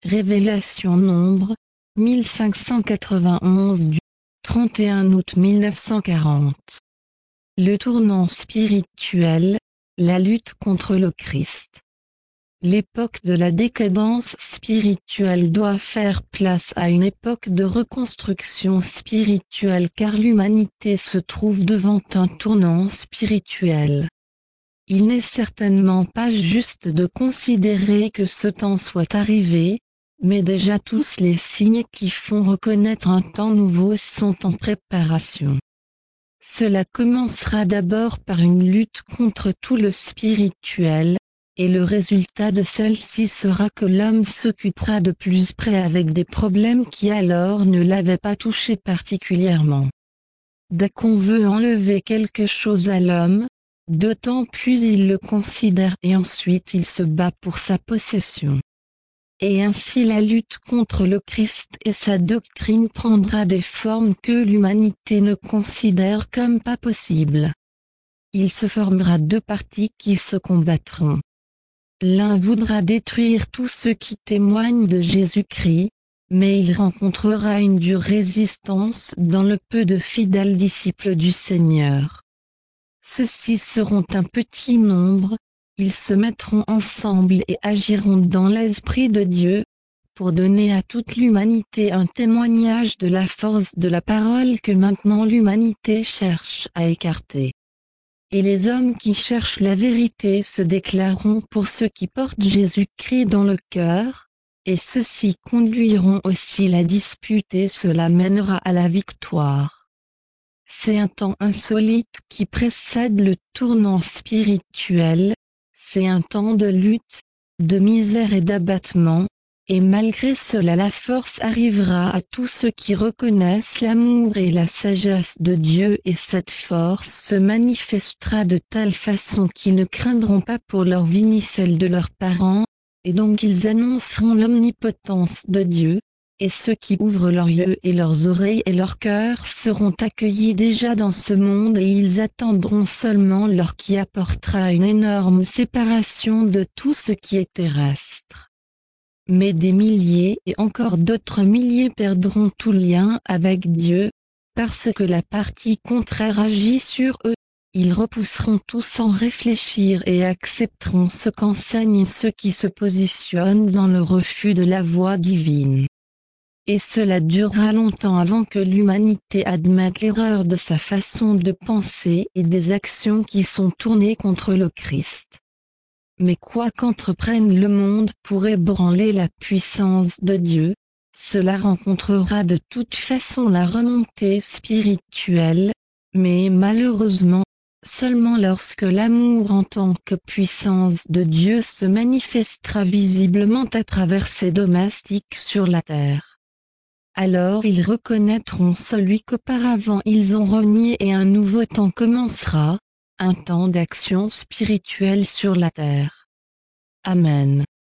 Révélation Nombre, 1591 du 31 août 1940. Le tournant spirituel, la lutte contre le Christ. L'époque de la décadence spirituelle doit faire place à une époque de reconstruction spirituelle car l'humanité se trouve devant un tournant spirituel. Il n'est certainement pas juste de considérer que ce temps soit arrivé, mais déjà tous les signes qui font reconnaître un temps nouveau sont en préparation. Cela commencera d'abord par une lutte contre tout le spirituel, et le résultat de celle-ci sera que l'homme s'occupera de plus près avec des problèmes qui alors ne l'avaient pas touché particulièrement. Dès qu'on veut enlever quelque chose à l'homme, d'autant plus il le considère et ensuite il se bat pour sa possession. Et ainsi la lutte contre le Christ et sa doctrine prendra des formes que l'humanité ne considère comme pas possibles. Il se formera deux partis qui se combattront. L'un voudra détruire tous ceux qui témoignent de Jésus-Christ, mais il rencontrera une dure résistance dans le peu de fidèles disciples du Seigneur. Ceux-ci seront un petit nombre, ils se mettront ensemble et agiront dans l'Esprit de Dieu, pour donner à toute l'humanité un témoignage de la force de la parole que maintenant l'humanité cherche à écarter. Et les hommes qui cherchent la vérité se déclareront pour ceux qui portent Jésus-Christ dans le cœur, et ceux-ci conduiront aussi la dispute et cela mènera à la victoire. C'est un temps insolite qui précède le tournant spirituel, c'est un temps de lutte, de misère et d'abattement, et malgré cela la force arrivera à tous ceux qui reconnaissent l'amour et la sagesse de Dieu et cette force se manifestera de telle façon qu'ils ne craindront pas pour leur vie ni celle de leurs parents, et donc ils annonceront l'omnipotence de Dieu, et ceux qui ouvrent leurs yeux et leurs oreilles et leur cœur seront accueillis déjà dans ce monde et ils attendront seulement l'heure qui apportera une énorme séparation de tout ce qui est terrestre. Mais des milliers et encore d'autres milliers perdront tout lien avec Dieu, parce que la partie contraire agit sur eux. Ils repousseront tout sans réfléchir et accepteront ce qu'enseignent ceux qui se positionnent dans le refus de la voie divine. Et cela durera longtemps avant que l'humanité admette l'erreur de sa façon de penser et des actions qui sont tournées contre le Christ. Mais quoi qu'entreprenne le monde pour ébranler la puissance de Dieu, cela rencontrera de toute façon la remontée spirituelle, mais malheureusement, seulement lorsque l'amour en tant que puissance de Dieu se manifestera visiblement à travers ses domestiques sur la terre. Alors ils reconnaîtront celui qu'auparavant ils ont renié et un nouveau temps commencera, un temps d'action spirituelle sur la terre. Amen.